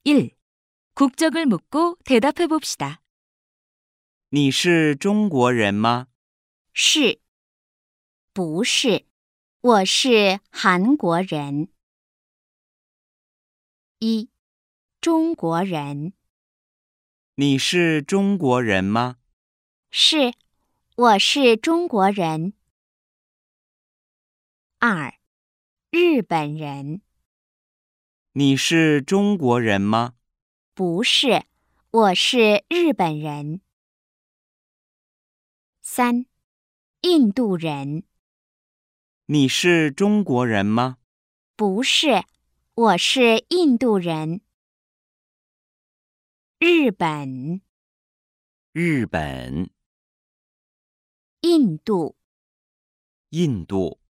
1. 국적을 묻고 대답해 봅시다. 你是中国人吗？ 是，不是，我是韩国人。1. 中国人。 你是中国人吗？ 是，我是中国人。2. 日本人。 你是中国人吗？ 不是，我是日本人。3. 印度人。 你是中国人吗？ 不是，我是印度人。日本、 日本、 印度。 印度。